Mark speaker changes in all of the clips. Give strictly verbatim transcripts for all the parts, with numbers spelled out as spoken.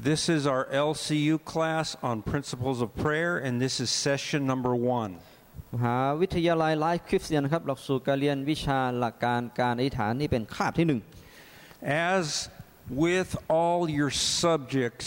Speaker 1: This is our แอล ซี ยู class on principles of prayer, and this is session number one.
Speaker 2: มหาวิทยาลัยไลฟ์คริสเตียนครับหลักสูตรการเรียนวิชาหลักการการอธิษฐานนี่เป็นคาบที่หนึ่ง
Speaker 1: As with all your subjects,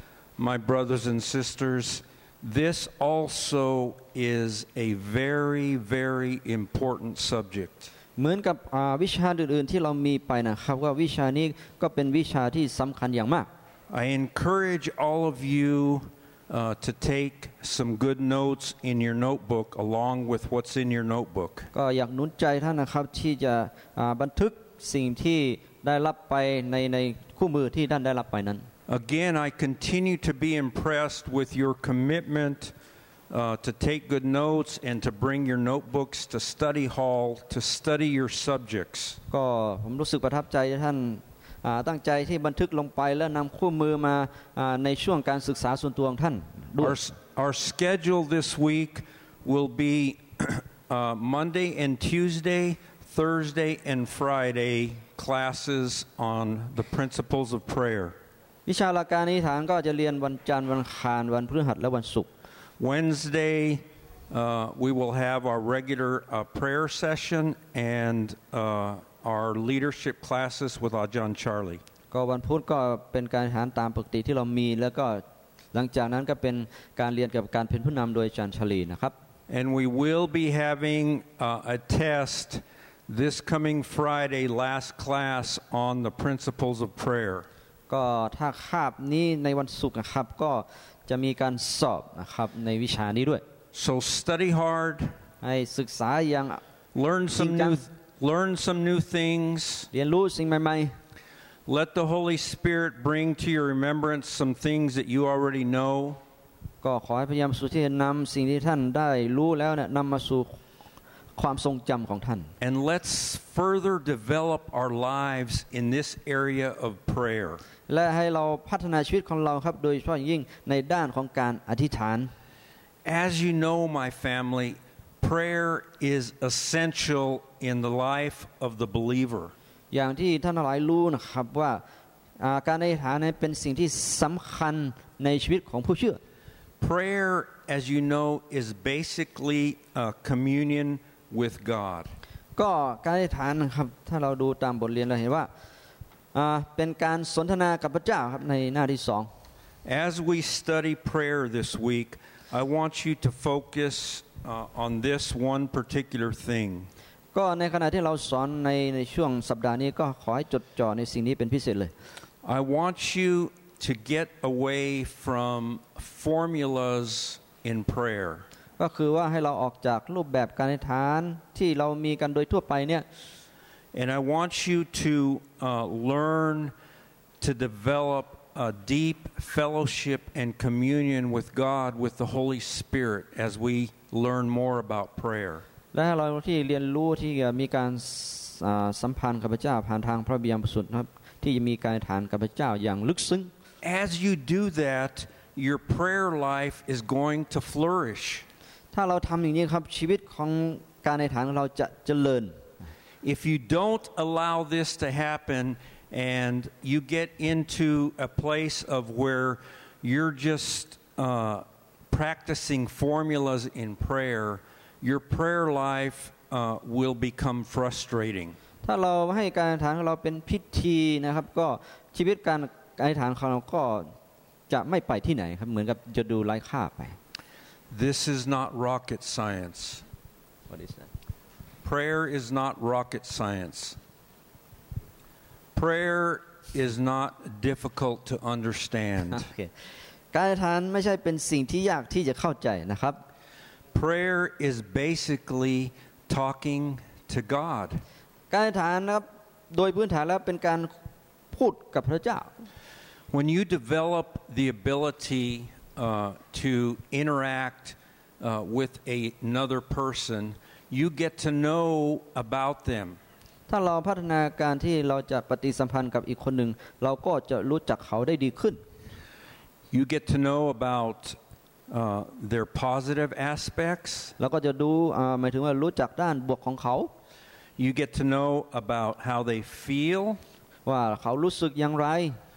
Speaker 1: my brothers and sisters, this also is a very, very important subject.
Speaker 2: เหมือนกับวิชาอื่นๆที่เรามีไปนะครับว่าวิชานี้ก็เป็นวิชาที่สำคัญอย่างมาก
Speaker 1: I encourage all of you uh, to take some good notes in your notebook along with what's in your notebook.
Speaker 2: ก็อยากหนุนใจท่านนะครับที่จะบันทึกสิ่งที่ได้รับไปในในคู่มือที่ท่านได้รับไปนั้น
Speaker 1: Again, I continue to be impressed with your commitment uh, to take good notes and to bring your notebooks to study hall to study your subjects.
Speaker 2: ก็ผมรู้สึกประทับใจที่ท่านตั้งใจที่บันทึกลงไปและนำคู่มือมาในช่วงการศึกษาส่วนตัวของท่าน
Speaker 1: Our, our schedule this week will be uh, Monday and Tuesday, Thursday and Friday classes on the principles of prayer.
Speaker 2: วิชาหลักการอธิษฐานก็จะเรียนวันจันทร์วันอังคารวันพฤหัสและวันศุกร์
Speaker 1: Wednesday uh, we will have our regular uh, prayer session and uh, our leadership classes with Ajahn Charlie.
Speaker 2: ก็วันพุธก็เป็นการอธิษฐานตามปกติที่เรามีแล้วก็หลังจากนั้นก็เป็นการเรียนเกี่ยวกับการเป็นผู้นำโดยอาจารย์ชลีนะครับ
Speaker 1: And we will be having uh, a test this coming Friday, last class on the principles of prayer.
Speaker 2: ก็ถ้าคาบนี้ในวันศุกร์นะครับก็จะมีการสอบนะครับในวิชานี้ด้วย
Speaker 1: So study hard.
Speaker 2: ให้ศึกษาอย่าง
Speaker 1: Learn some new learn some new things.
Speaker 2: เรียนรู้สิ่งใหม่ๆ
Speaker 1: Let the Holy Spirit bring to your remembrance some things that you already know.
Speaker 2: ก็ขอให้พยายามสู่ที่จะนำสิ่งที่ท่านได้รู้แล้วเนี่ยนำมาสู่ความทรงจำของท่าน
Speaker 1: And let's further develop our lives in this area of prayer.
Speaker 2: และให้เราพัฒนาชีวิตของเราครับโดยเฉพาะยิ่งในด้านของการอธิษฐาน
Speaker 1: As you know, my family, prayer is essential in the life of the believer.
Speaker 2: อย่างที่ท่านหลายรู้นะครับว่าการอธิษฐานนั้นเป็นสิ่งที่สำคัญในชีวิตของผู้เชื่อ
Speaker 1: Prayer, as you know, is basically a communion with God.
Speaker 2: ก็การอธิษฐานนะครับถ้าเราดูตามบทเรียนเราเห็นว่าเป็นการสนทนากับพระเจ้าครับในหน้าที่สอง
Speaker 1: As we study prayer this week, I want you to focus uh, on this one particular thing.
Speaker 2: ก็ในขณะที่เราสอนในในช่วงสัปดาห์นี้ก็ขอให้จดจ่อในสิ่งนี้เป็นพิเศษเลย
Speaker 1: I want you to get away from formulas in prayer.
Speaker 2: ก็คือว่าให้เราออกจากรูปแบบการอธิษฐานที่เรามีกันโดยทั่วไปเนี่ย
Speaker 1: And I want you to uh, learn to develop a deep fellowship and communion with God, with the Holy Spirit, as we learn more about prayer.
Speaker 2: และเราที่เรียนรู้ที่จะมีการสัมพันธ์กับพระเจ้าผ่านทางพระบิดาประสูติครับที่จะมีการอธิษฐานกับพระเจ้าอย่างลึกซึ้ง
Speaker 1: As you do that, your prayer life is going to flourish.
Speaker 2: ถ้าเราทำอย่างนี้ครับชีวิตของการอธิษฐานของเราจะเจริญ
Speaker 1: If you don't allow this to happen and you get into a place of where you're just uh, practicing formulas in prayer, your prayer life uh, will become frustrating.
Speaker 2: ถ้าเราให้การอธิษฐานของเราเป็นพิธีนะครับก็ชีวิตการอธิษฐานของเราก็จะไม่ไปที่ไหนครับเหมือนกับจะดูไร้ค่าไป
Speaker 1: This is not rocket science.
Speaker 2: What is that?
Speaker 1: Prayer is not rocket science. Prayer is not difficult to understand.
Speaker 2: การอธิษฐานไม่ใช่เป็นสิ่งที่ยากที่จะเข้าใจนะครับ
Speaker 1: Prayer is basically talking to God.
Speaker 2: การอธิษฐานนะครับโดยพื้นฐานแล้วเป็นการพูดกับพระเจ้า
Speaker 1: When you develop the ability uh, to interact uh, with a, another person, you get to know about them.
Speaker 2: ถ้าเราพัฒนาการที่เราจะปฏิสัมพันธ์กับอีกคนหนึ่งเราก็จะรู้จักเขาได้ดีขึ้น
Speaker 1: You get to know about uh, their positive aspects.
Speaker 2: เราก็จะดูหมายถึงว่ารู้จักด้านบวกของเขา
Speaker 1: You get to know about how they feel.
Speaker 2: ว่าเขารู้สึกอย่างไร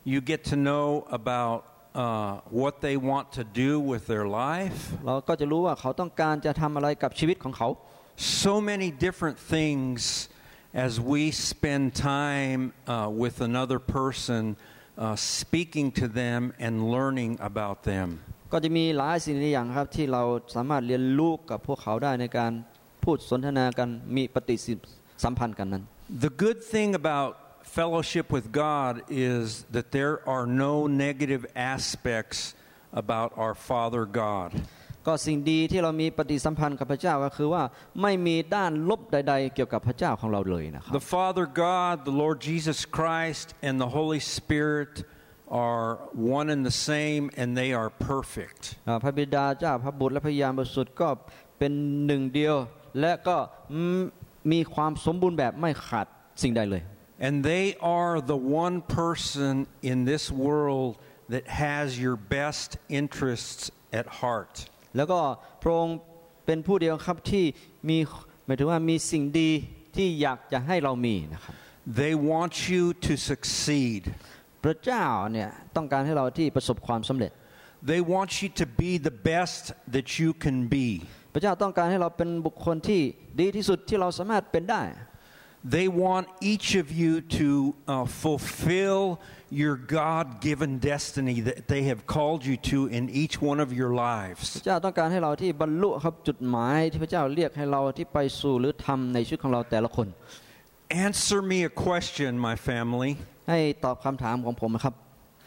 Speaker 1: You get to know about uh, what they want to do with their life.
Speaker 2: เราก็จะรู้ว่าเขาต้องการจะทำอะไรกับชีวิตของเขา
Speaker 1: So many different things as we spend time uh, with another person uh, speaking to them and learning about them.
Speaker 2: ก็จะมีหลายสิ่งหลายอย่างครับที่เราสามารถเรียนรู้กับพวกเขาได้ในการพูดสนทนากันมีปฏิสัมพันธ์กันนั้น
Speaker 1: The good thing about fellowship with God is that there are no negative aspects about our Father God.
Speaker 2: ก็สิ่งดีที่เรามีปฏิสัมพันธ์กับพระเจ้าก็คือว่าไม่มีด้านลบใดๆเกี่ยวกับพระเจ้าของเราเลยนะครับ
Speaker 1: The Father God, the Lord Jesus Christ, and the Holy Spirit are one and the same, and they are perfect.
Speaker 2: พระบิดาเจ้าพระบุตรและพระยานบริสุทธิ์ก็เป็นหนึ่งเดียวและก็มีความสมบูรณ์แบบไม่ขาดสิ่งใดเลย
Speaker 1: And they are the one person in this world that has your best interests at heart.
Speaker 2: แล้วก็พระองค์เป็นผู้เดียวครับที่มีหมายถึงว่ามีสิ่งดีที่อยากจะให้เรามีนะครับ
Speaker 1: They want you to succeed.
Speaker 2: พระเจ้าเนี่ยต้องการให้เราที่ประสบความสำเร็จ
Speaker 1: They want you to be the best that you can be.
Speaker 2: พระเจ้าต้องการให้เราเป็นบุคคลที่ดีที่สุดที่เราสามารถเป็นได้
Speaker 1: They want each of you to uh, fulfill your God-given destiny that they have called you to in each one of your
Speaker 2: พ
Speaker 1: lives.
Speaker 2: ระเจ้าต้องการให้เราที่บรรลุครับจุดหมายที่พระเจ้าเรียกให้เราที่ไปสู่หรือทำในชีวิตของเราแต่ละคน
Speaker 1: Answer me a question, my family.
Speaker 2: ให้ตอบคำถามของผมนะครับ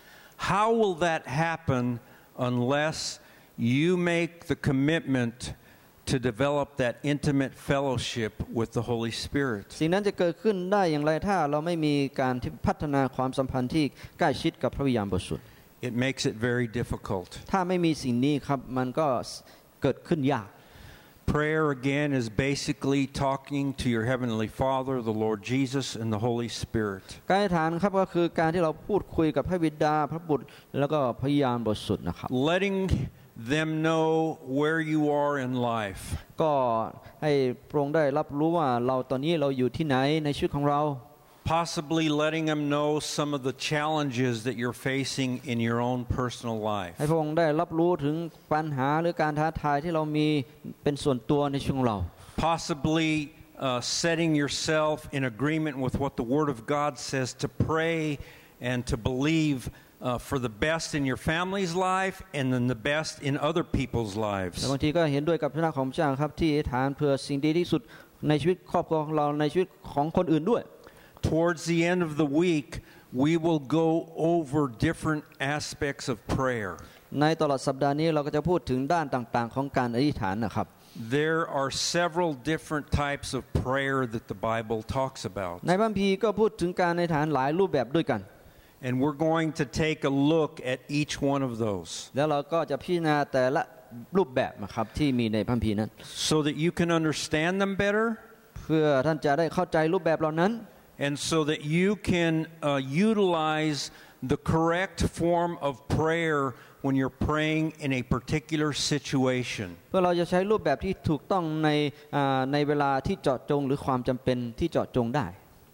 Speaker 1: How will that happen unless you make the commitment to develop that intimate fellowship with the Holy Spirit?
Speaker 2: สิ่งนั้นจะเกิดขึ้นได้อย่างไรถ้าเราไม่มีการที่พัฒนาความสัมพันธ์ที่ใกล้ชิดกับพระวิญญาณบริสุทธิ์
Speaker 1: It makes it very difficult.
Speaker 2: ถ้าไม่มีสิ่งนี้ครับมันก็เกิดขึ้นยาก
Speaker 1: Prayer again is basically talking to your heavenly Father, the Lord Jesus, and the Holy Spirit.
Speaker 2: การอธิษฐานครับก็คือการที่เราพูดคุยกับพระบิดาพระบุตรแล้วก็พระวิญญาณบริสุทธิ์นะครับ
Speaker 1: Letting them know where you are in life.
Speaker 2: ก็ให้พระองค์ได้รับรู้ว่าเราตอนนี้เราอยู่ที่ไหนในชีวิตของเรา
Speaker 1: Possibly letting them know some of the challenges that you're facing in your own personal life.
Speaker 2: ให้พระองค์ได้รับรู้ถึงปัญหาหรือการท้าทายที่เรามีเป็นส่วนตัวในชีวิตของเรา
Speaker 1: Possibly uh, setting yourself in agreement with what the Word of God says to pray and to believe uh, for the best in your family's life and then the best in other people's lives.
Speaker 2: บางทีก็เห็นด้วยกับพระของพระเจ้าครับที่อธิษฐานเพื่อสิ่งดีที่สุดในชีวิตครอบครัวของเราในชีวิตของคนอื่นด้วย
Speaker 1: Towards the end of the week, we will go over different aspects of prayer.
Speaker 2: ในตลอดสัปดาห์นี้เราก็จะพูดถึงด้านต่างๆของการอธิษฐานนะครับ
Speaker 1: There are several different types of prayer that the Bible talks about.
Speaker 2: ในพระคัมภีร์ก็พูดถึงการอธิษฐานหลายรูปแบบด้วยกัน
Speaker 1: And we're going to take a look at each one of those.
Speaker 2: แล้วเราก็จะพิจารณาแต่ละรูปแบบนะครับที่มีในพระคัมภีร์นั้น
Speaker 1: So that you can understand them better.
Speaker 2: เพื่อท่านจะได้เข้าใจรูปแบบเหล่านั้น
Speaker 1: And so that you can uh, utilize the correct form of prayer when you're praying in a particular situation.
Speaker 2: เพื่อเราจะใช้รูปแบบที่ถูกต้องในในเวลาที่เจาะจงหรือความจำเป็นที่เจาะจงได้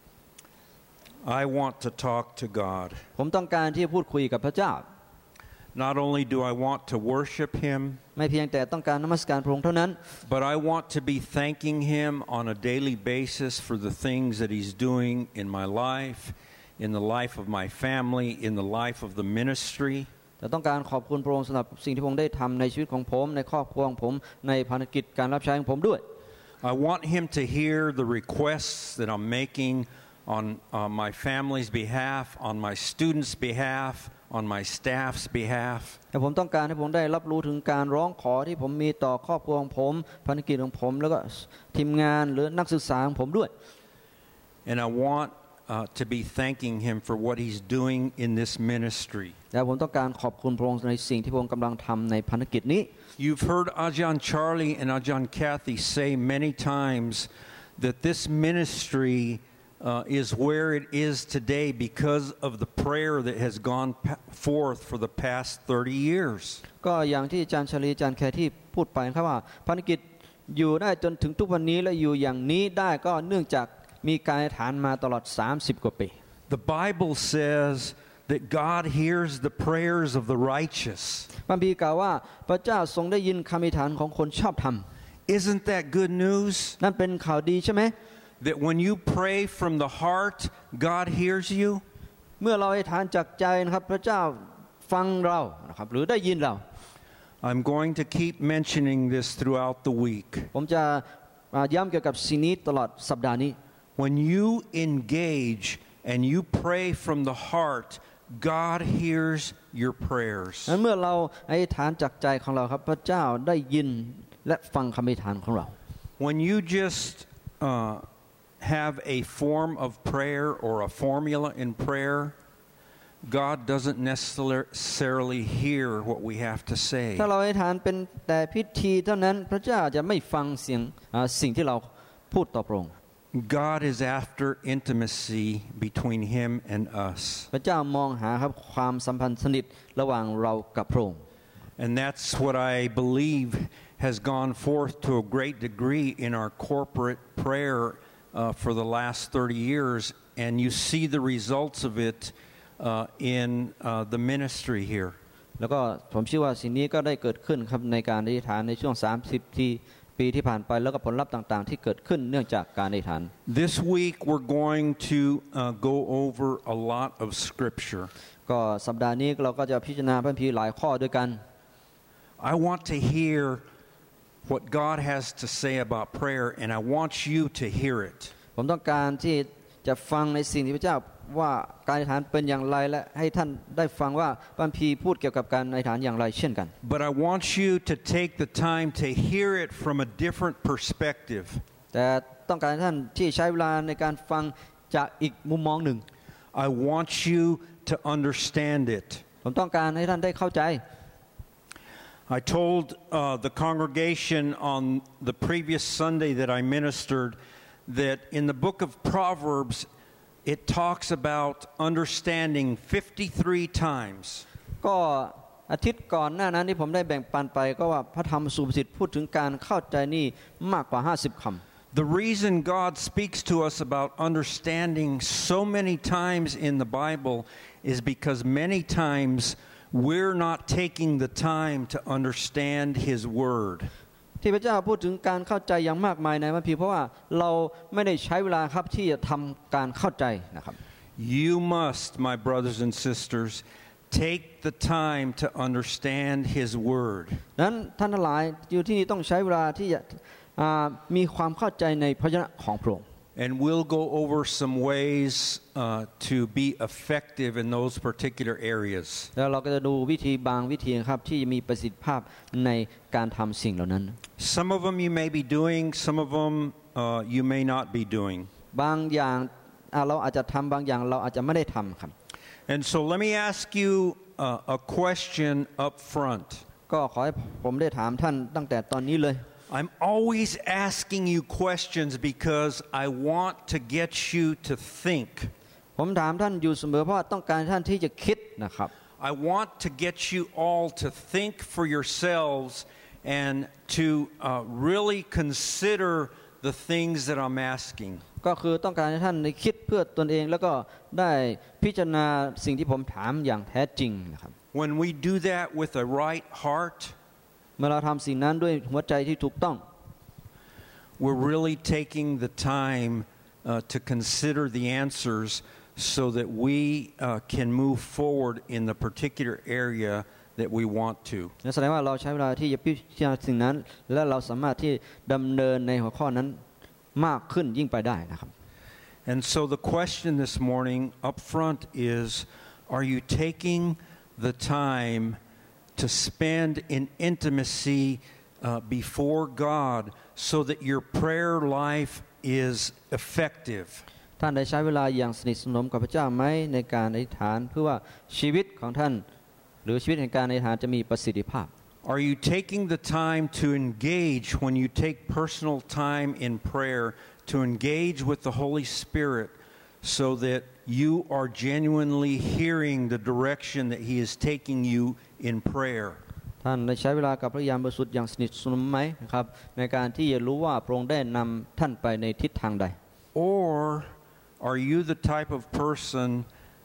Speaker 1: I want to talk to God.
Speaker 2: ผมต้องการที่จะพูดคุยกับพระเจ้า
Speaker 1: Not only do I want to worship Him,
Speaker 2: ไม่เพียงแต่ต้องการนมัสการพระองค์เท่านั้น
Speaker 1: but I want to be thanking Him on a daily basis for the things that He's doing in my life, in the life of my family, in the life of the ministry.
Speaker 2: แต่ต้องการขอบคุณพระองค์สำหรับสิ่งที่พระองค์ได้ทำในชีวิตของผมในครอบครัวของผมในภารกิจการรับใช้ของผมด้วย
Speaker 1: I want Him to hear the requests that I'm making on uh, my family's behalf, on my students' behalf, on my staff's behalf.
Speaker 2: แต่ผมต้องการให้ผมได้รับรู้ถึงการร้องขอที่ผมมีต่อครอบครัวของผมภารกิจของผมแล้วก็ทีมงานหรือนักศึกษาของผมด้วย
Speaker 1: And I want uh, to be thanking Him for what He's doing in this ministry.
Speaker 2: และผมต้องการขอบคุณพระองค์ในสิ่งที่พระองค์กำลังทำในภารกิจนี้
Speaker 1: You've heard Ajahn Charlie and Ajahn Kathy say many times that this ministry Uh, is where it is today because of the prayer that has gone forth for the past thirty years.
Speaker 2: ก็อย่างที่อาจารย์ชลีอาจารย์แคที่พูดไปครับว่าภารกิจอยู่ได้จนถึงทุกวันนี้และอยู่อย่างนี้ได้ก็เนื่องจากมีการอธิษฐานมาตลอดสามสิบกว่าปี
Speaker 1: The Bible says that God hears the prayers of the righteous.
Speaker 2: พระคัมภีร์กล่าวว่าพระเจ้าทรงได้ยินคำอธิษฐานของคนชอบธรรม
Speaker 1: Isn't that good news?
Speaker 2: นั่นเป็นข่าวดีใช่ไหม
Speaker 1: That when you pray from the heart, God hears you.
Speaker 2: เมื่อเราอธิษฐานจากใจนะครับพระเจ้าฟังเรานะครับหรือได้ยินเรา
Speaker 1: I'm going to keep mentioning this throughout the week.
Speaker 2: ผมจะย้ำเกี่ยวกับสิ่งนี้ตลอดสัปดาห์นี้
Speaker 1: When you engage and you pray from the heart, God hears your prayers.
Speaker 2: เมื่อเราอธิษฐานจากใจของเราครับพระเจ้าได้ยินและฟังคำอธิษฐานของเรา
Speaker 1: When you just uh, have a form of prayer or a formula in prayer, God doesn't necessarily hear what we have to say.
Speaker 2: ถ้าเราอธิษฐานเป็นแต่พิธีเท่านั้นพระเจ้าจะไม่ฟังเสียงสิ่งที่เราพูดต่อพระองค์
Speaker 1: God is after intimacy between Him and us.
Speaker 2: พระเจ้ามองหาครับความสัมพันธ์สนิทระหว่างเรากับพระองค์
Speaker 1: And that's what I believe has gone forth to a great degree in our corporate prayer uh, for the last thirty years, and you see the results of it uh, in uh, the ministry here.
Speaker 2: แล้วก็ผมเชื่อว่าสิ่งนี้ก็ได้เกิดขึ้นครับในการอธิษฐานในช่วงสามสิบที่ปีที่ผ่านไปแล้วก็ผลลัพธ์ต่างๆที่เกิดขึ้นเนื่องจากการอธิษฐาน
Speaker 1: This week we're going to uh, go over a lot of scripture.
Speaker 2: ก็สัปดาห์นี้เราก็จะพิจารณาพระคัมภีร์หลายข้อด้วยกัน
Speaker 1: I want to hear what God has to say about prayer, and I want you to hear it.
Speaker 2: ผมต้องการที่จะฟังในสิ่งที่พระเจ้าว่าการอธิษฐานเป็นอย่างไรและให้ท่านได้ฟังว่าพระคัมภีร์พูดเกี่ยวกับการอธิษฐานอย่างไรเช่นกัน
Speaker 1: But I want you to take the time to hear it from a different perspective.
Speaker 2: แต่ต้องการให้ท่านที่ใช้เวลาในการฟังจากอีกมุมมองหนึ่ง
Speaker 1: I want you to understand it.
Speaker 2: ผมต้องการให้ท่านได้เข้าใจ
Speaker 1: I told uh, the congregation on the previous Sunday that I ministered that in the book of Proverbs it talks about understanding fifty-three times.
Speaker 2: ก็อาทิตย์ก่อนหน้านั้นที่ผมได้แบ่งปันไปก็ว่าพระธรรมสุภาษิตพูดถึงการเข้าใจนี่มากกว่าห้าสิบคำ
Speaker 1: The reason God speaks to us about understanding so many times in the Bible is because many times we're not taking the time to understand His Word.
Speaker 2: ที่พระเจ้าพูดถึงการเข้าใจอย่างมากมายในพระคัมภีร์เพราะว่าเราไม่ได้ใช้เวลาครับที่จะทำการเข้าใจนะครับ
Speaker 1: You must, my brothers and sisters, take the time to understand His Word.
Speaker 2: นั้นท่านทั้งหลายอยู่ที่นี่ต้องใช้เวลาที่จะมีความเข้าใจในพระวจนะของพระองค์
Speaker 1: And we'll go over some ways uh, to be effective in those particular areas.
Speaker 2: แล้วเราก็จะดูวิธีบางวิธีครับที่มีประสิทธิภาพในการทำสิ่งเหล่านั้น
Speaker 1: Some of them you may be doing, some of them uh, you may not be doing.
Speaker 2: บางอย่างเราอาจจะทำบางอย่างเราอาจจะไม่ได้ทำครับ
Speaker 1: And so let me ask you uh, a question up front.
Speaker 2: ก็ขอให้ผมได้ถามท่านตั้งแต่ตอนนี้เลย
Speaker 1: I'm always asking you questions because I want to get you to think.
Speaker 2: ผมถามท่านอยู่เสมอเพราะต้องการท่านที่จะคิดนะครับ
Speaker 1: I want to get you all to think for yourselves and to uh, really consider the things that I'm asking.
Speaker 2: ก็คือต้องการให้ท่านได้คิดเพื่อตนเองแล้วก็ได้พิจารณาสิ่งที่ผมถามอย่างแท้จริงนะครับ
Speaker 1: When we do that with a right heart,
Speaker 2: เมื่อเราทำสิ่งนั้นด้วยหัวใจที่ถูกต้อง
Speaker 1: we're really taking the time uh, to consider the answers so that we uh, can move forward in the particular area that we want to.
Speaker 2: นั่นแสดงว่าเราใช้เวลาที่จะพิจารณาสิ่งนั้นและเราสามารถที่ดำเนินในหัวข้อนั้นมากขึ้นยิ่งไปได้นะครับ
Speaker 1: And so the question this morning up front is, are you taking the time to spend in intimacy uh, before God so that your prayer life is effective?
Speaker 2: ท่านได้ใช้เวลาอย่างสนิทสนมกับพระเจ้าไหมในการอธิษฐานเพื่อว่าชีวิตของท่านหรือชีวิตแห่งการอธิษฐานจะมีประสิทธิภาพ
Speaker 1: Are you taking the time to engage when you take personal time in prayer to engage with the Holy Spirit so that you are genuinely hearing the direction that He is taking you in prayer?
Speaker 2: ท่านได้ใช้เวลากับพระยามบริสุทธิ์อย่างสนิทสนมไหมนะครับในการที่จะรู้ว่าพระองค์ได้นำท่านไปในทิศทางใด
Speaker 1: Or are you the type of person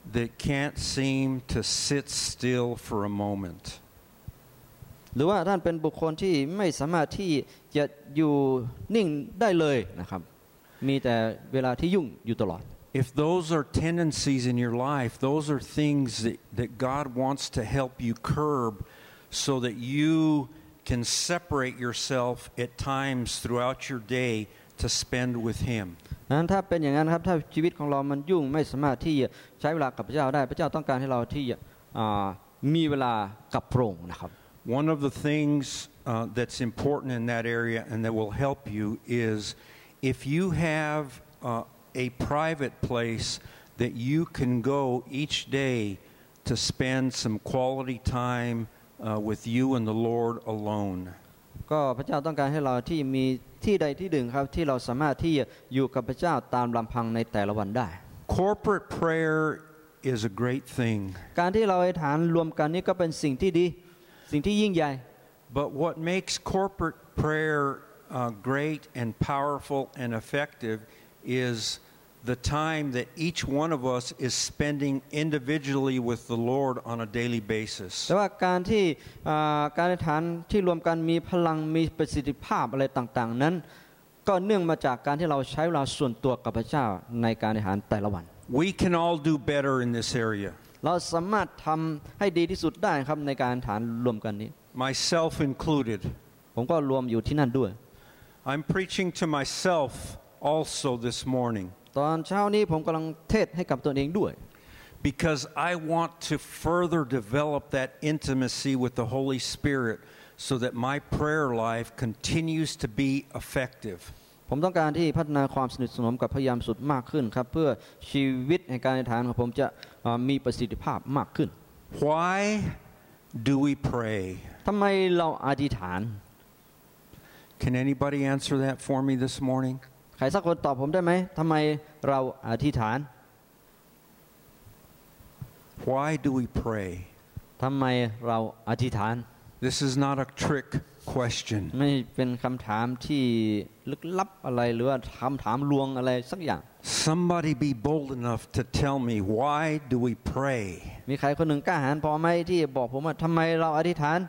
Speaker 1: that can't seem to sit still for a moment.
Speaker 2: หรือว่าท่านเป็นบุคคลที่ไม่สามารถที่จะอยู่นิ่งได้เลยนะครับมีแต่เวลาที่ยุ่งอยู่ตลอด
Speaker 1: If those are tendencies in your life, those are things that, that God wants to help you curb so that you can separate yourself at times throughout your day to spend with Him.
Speaker 2: นั้นถ้าเป็นอย่างนั้นครับถ้าชีวิตของเรามันยุ่งไม่สามารถที่จะใช้เวลากับพระเจ้าได้พระเจ้าต้องการให้เราที่จะมีเวลากับพระองค์นะครับ
Speaker 1: One of the things uh, that's important in that area and that will help you is if you have uh, a private place that you can go each day to spend some quality time uh, with you and the Lord alone.
Speaker 2: ก็พระเจ้าต้องการให้เราที่มีที่ใดที่หนึ่งครับที่เราสามารถที่จะอยู่กับพระเจ้าตามลำพังในแต่ละวันได้
Speaker 1: Corporate prayer is a great thing.
Speaker 2: การที่เราอธิษฐานรวมกันนี่ก็เป็นสิ่งที่ดีสิ่งที่ยิ่งใหญ่
Speaker 1: But what makes corporate prayer uh, great and powerful and effective is the time that each one of us is spending individually with the Lord on a daily basis.
Speaker 2: แต่ว่าการที่การอธิษฐานที่รวมกันมีพลังมีประสิทธิภาพอะไรต่างๆนั้นก็เนื่องมาจากการที่เราใช้เวลาส่วนตัวกับพระเจ้าในการอธิษฐานแต่ละวัน
Speaker 1: We can all do better in this area.
Speaker 2: เราสามารถทำให้ดีที่สุดได้ครับในการอธิษฐานรวมกันนี้
Speaker 1: Myself included.
Speaker 2: ผมก็รวมอยู่ที่นั่นด้วย
Speaker 1: I'm preaching to myself also this morning.
Speaker 2: ตอนเช้านี้ผมกำลังเทศให้กับตัวเองด้วย
Speaker 1: Because I want to further develop that intimacy with the Holy Spirit so that my prayer life continues to be effective.
Speaker 2: ผมต้องการที่พัฒนาความสนิทสนมกับพระยามสุดมากขึ้นครับเพื่อชีวิตในการอธิษฐานของผมจะมีประสิทธิภาพมากขึ้น
Speaker 1: Why do we pray?
Speaker 2: ทำไมเราอธิษฐาน
Speaker 1: Can anybody answer that for me this morning?
Speaker 2: ใครสักคนตอบผมได้ไหมทำไมเราอธิษฐาน
Speaker 1: Why do we pray?
Speaker 2: ทำไมเราอธิษฐาน
Speaker 1: This is not a trick question.
Speaker 2: ไม่เป็นคำถามที่ลึกลับอะไรหรือว่าคำถามลวงอะไรสักอย่าง
Speaker 1: Somebody be bold enough to tell me why do we pray?
Speaker 2: มีใครคนหนึ่งกล้าหาญพอไหมที่บอกผมว่าทำไมเราอธิษฐาน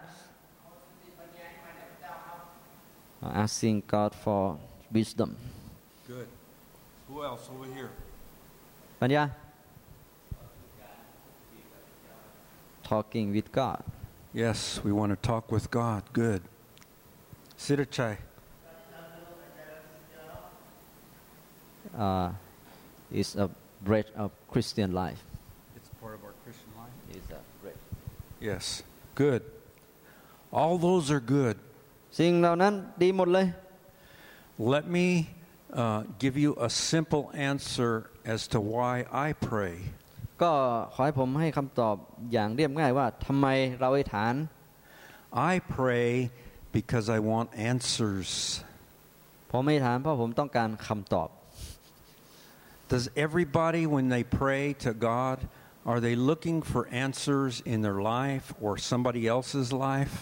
Speaker 2: Asking God for wisdom.
Speaker 1: Good. Who else over here?
Speaker 2: ปัญญา Talking with God.
Speaker 1: Yes, we want to talk with God. Good. Sirachai.
Speaker 2: Uh, is a bread of Christian life.
Speaker 1: It's part of our Christian life.
Speaker 2: It's a bread.
Speaker 1: Yes. Good. All those are good.
Speaker 2: สิ่งเหล่านั้นดีหมดเลย
Speaker 1: Let me uh, give you a simple answer as to why I pray.
Speaker 2: ก็ขอให้ผมให้คำตอบอย่างเรียบง่ายว่าทำไมเราอธิษฐาน
Speaker 1: I pray because I want answers.
Speaker 2: ผมอธิษฐานเพราะผมต้องการคำตอบ
Speaker 1: Does everybody, when they pray to God, are they looking for answers in their life or somebody else's life?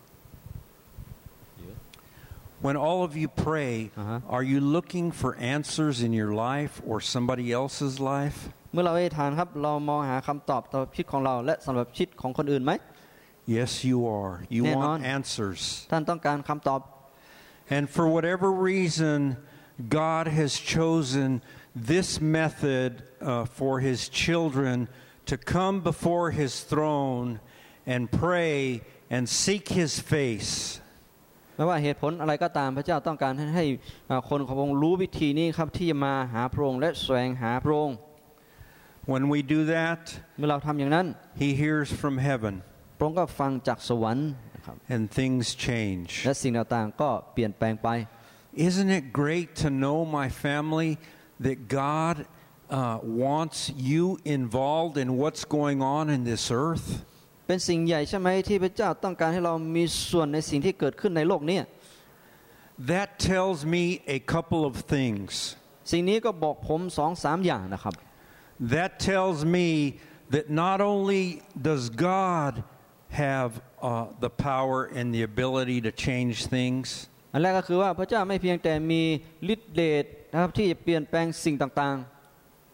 Speaker 1: When all of you pray, uh-huh. are you looking for answers in your life or somebody else's life?
Speaker 2: เมื่อเราอธิษฐานครับเรามองหาคำตอบต่อชีวิตของเราและสำหรับชีวิตของคนอื่นไหม
Speaker 1: Yes, you are. You want answers.
Speaker 2: ท่านต้องการคำตอบ
Speaker 1: And for whatever reason, God has chosen this method uh, for His children to come before His throne and pray and seek His face.
Speaker 2: ไม่ว่าเหตุผลอะไรก็ตามพระเจ้าต้องการให้คนของพระองค์รู้วิธีนี้ครับที่จะมาหาพระองค์และแสวงหาพระองค์
Speaker 1: When we do that,
Speaker 2: เมื่อเราทำอย่างนั้น
Speaker 1: He hears from heaven.
Speaker 2: พระองค์ก็ฟังจากสวรรค์นะครับ
Speaker 1: And things change.
Speaker 2: และสิ่งต่างๆก็เปลี่ยนแปลงไป
Speaker 1: Isn't it great to know, my family, that God uh, wants you involved in what's going on in this earth?
Speaker 2: เป็นสิ่งใหญ่ใช่ไหมที่พระเจ้าต้องการให้เรามีส่วนในสิ่งที่เกิดขึ้นในโลกนี้
Speaker 1: That tells me a couple of things.
Speaker 2: สิ่งนี้ก็บอกผมสองสามอย่างนะครับ
Speaker 1: That tells me that not only does God have uh, the power and the ability to change things,
Speaker 2: อันแรกก็คือว่าพระเจ้าไม่เพียงแต่มีฤทธิ์เดชนะครับที่จะเปลี่ยนแปลงสิ่งต่าง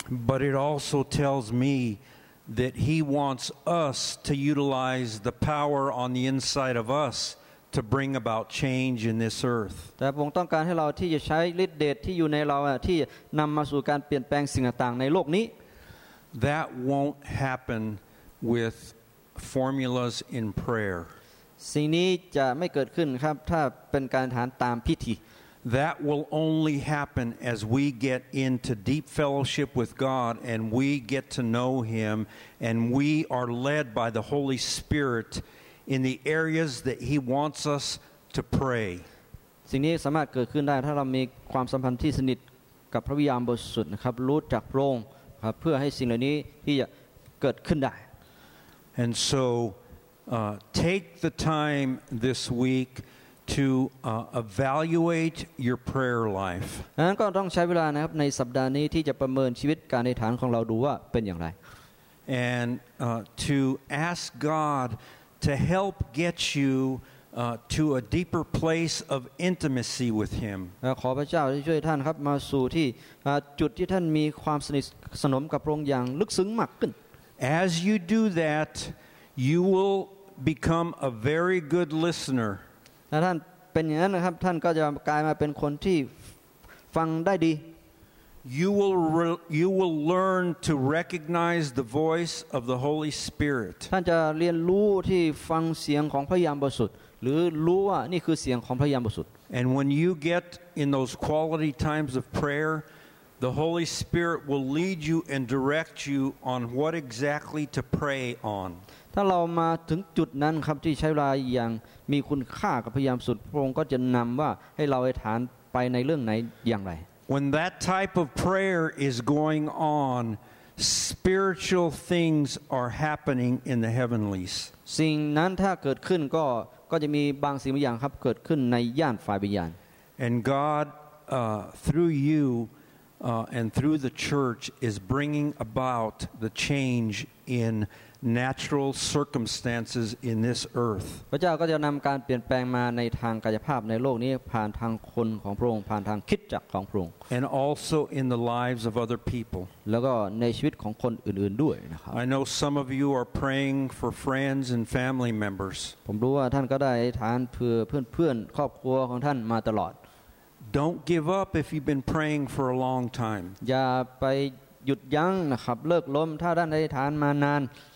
Speaker 1: but it also tells me that He wants us to utilize the power on the inside of us to bring about change in this earth.
Speaker 2: แต่พระองค์ต้องการให้เราที่จะใช้ฤทธิ์เดชที่อยู่ในเราที่นำมาสู่การเปลี่ยนแปลงสิ่งต่างๆในโลกนี้
Speaker 1: That won't happen with formulas in prayer.
Speaker 2: สิ่งนี้จะไม่เกิดขึ้นครับถ้าเป็นการอธิษฐานตามพิธี
Speaker 1: That will only happen as we get into deep fellowship with God and we get to know Him and we are led by the Holy Spirit in the areas that He wants us to pray.
Speaker 2: สิ่งนี้สามารถเกิดขึ้นได้ถ้าเรามีความสัมพันธ์ที่สนิทกับพระวิญญาณบริสุทธิ์นะครับรู้จักพระองค์ครับเพื่อให้สิ่งเหล่านี้ที่จะเกิดขึ้นได้
Speaker 1: And so uh, take the time this week to uh, evaluate your prayer life.
Speaker 2: ดังนั้นก็ต้องใช้เวลานะครับในสัปดาห์นี้ที่จะประเมินชีวิตการอธิษฐานของเราดูว่าเป็นอย่างไร
Speaker 1: And uh, to ask God to help get you uh, to a deeper place of intimacy with Him.
Speaker 2: ขอพระเจ้าที่ช่วยท่านครับมาสู่ที่จุดที่ท่านมีความสนิทสนมกับพระองค์อย่างลึกซึ้งมากขึ้น
Speaker 1: As you do that, you will become a very good listener.
Speaker 2: ถ้าท่านเป็นอย่างนั้นนะครับท่านก็จะกลายมาเป็นคนที่ฟังได้ดี
Speaker 1: You will re- you will learn to recognize the voice of the Holy Spirit.
Speaker 2: ท่านจะเรียนรู้ที่ฟังเสียงของพระวิญญาณบริสุทธิ์หรือรู้ว่านี่คือเสียงของพระวิญญาณบริสุทธิ์
Speaker 1: And when you get in those quality times of prayer, the Holy Spirit will lead you and direct you on what exactly to pray on.
Speaker 2: ถ้าเรามาถึงจุดนั้นครับที่ใช้เวลาอย่างมีคุณค่ากับพระวิญญาณบริสุทธิ์พระองค์ก็จะนำว่าให้เราอธิษฐานไปในเรื่องไหนอย่างไร
Speaker 1: When that type of prayer is going on, spiritual things are happening in the heavenlies.
Speaker 2: สิ่งนั้นถ้าเกิดขึ้นก็ก็จะมีบางสิ่งบางอย่างครับเกิดขึ้นในย่านฝ่ายวิญญาณ
Speaker 1: And God uh, through you uh, and through the church is bringing about the change in natural circumstances in this earth.
Speaker 2: พระเจ้าก็จะนำการเปลี่ยนแปลงมาในทางกายภาพในโลกนี้ผ่านทางคนของพระองค์ผ่านทางคริสตจักรของพระองค์
Speaker 1: And also in the lives of other people.
Speaker 2: แล้วก็ในชีวิตของคนอื่นๆด้วยนะครับ
Speaker 1: I know some of you are praying for friends and family members.
Speaker 2: ผมรู้ว่าท่านก็ได้อธิษฐานเพื่อเพื่อนๆครอบครัวของท่านมาตลอด
Speaker 1: Don't give up if you've been praying for a long time.
Speaker 2: อย่าไปหยุดยั้งนะครับเลิกล้มถ้าท่านอธิษฐานมานาน